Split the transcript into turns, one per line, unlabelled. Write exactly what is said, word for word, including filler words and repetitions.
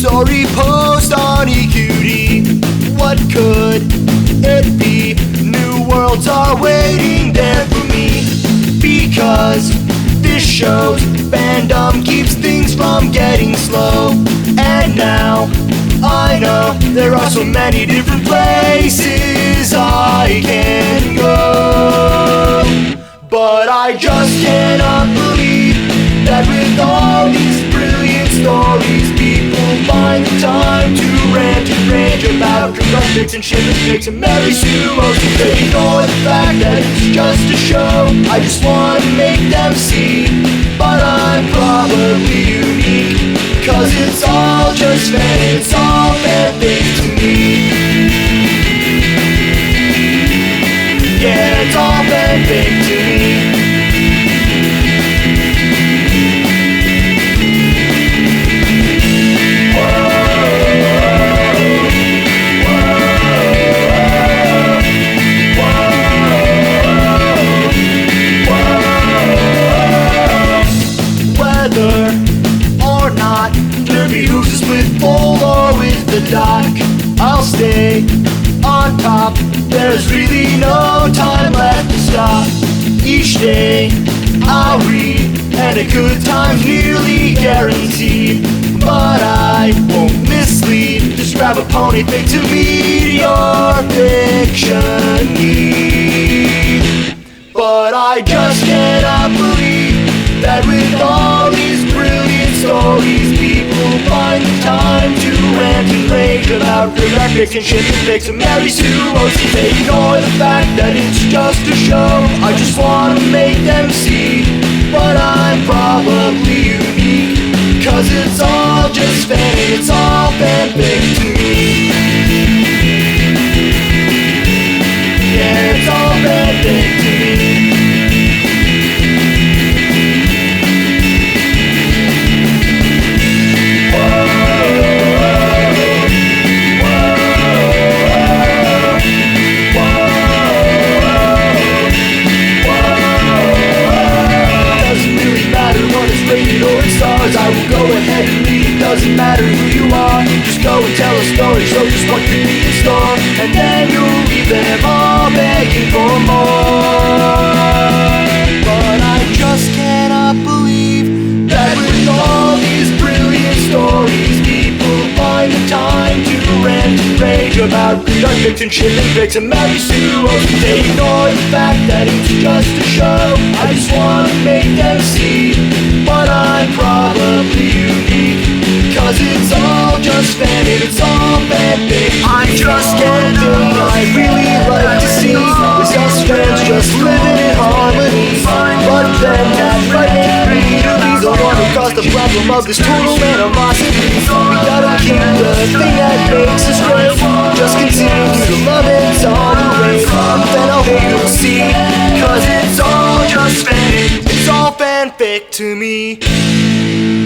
story post on E Q D. What could it be? New worlds are waiting there for me, because this show's fandom keeps things from getting slow. And now I know there are so many different places I can go, but I just cannot believe that with all these brilliant stories, people find the time to rant and rage about conductors and shit and pigs and Mary Sue Owens. They ignore the fact that it's just a show. I just wanna make them see, but I'm probably unique, cause it's all just fan, it's all fan things to me. Yeah, it's all fan things to me. I'll stay on top, there's really no time left to stop. Each day I'll read, and a good time's nearly guaranteed. But I won't mislead, just grab a pony pick to meet your fiction need. But I just cannot believe that with all these brilliant stories, people find the time to rant and rage about graphics and shit and pics and Mary Sue Owens. They ignore the fact that it's just a show. I just wanna make them see, but I'm probably unique, cause it's all just fan, it's all fanfic to me. Yeah, it's all fanfic to me. I will go ahead and read, doesn't matter who you are. Just go and tell a story, show just what could be in store, and then you'll leave them all begging for more. But I just cannot believe that with all these brilliant stories, people find the time to rant and rage about conductors and shit and pics and Mary Sue Owens. They ignore the fact that it's just a show. I just wanna make them see, but I'm probably unique, cause it's all just fan, it's all fanfic. I'm just kidding, I really like to see us fans just living in harmony. But then that frightening greed is the one who caused the problem of this total animosity. We gotta keep the thing that makes us great, just continue to love it, tolerate, then I hope you'll see, cause it's all just fan, it's all fanfic to me.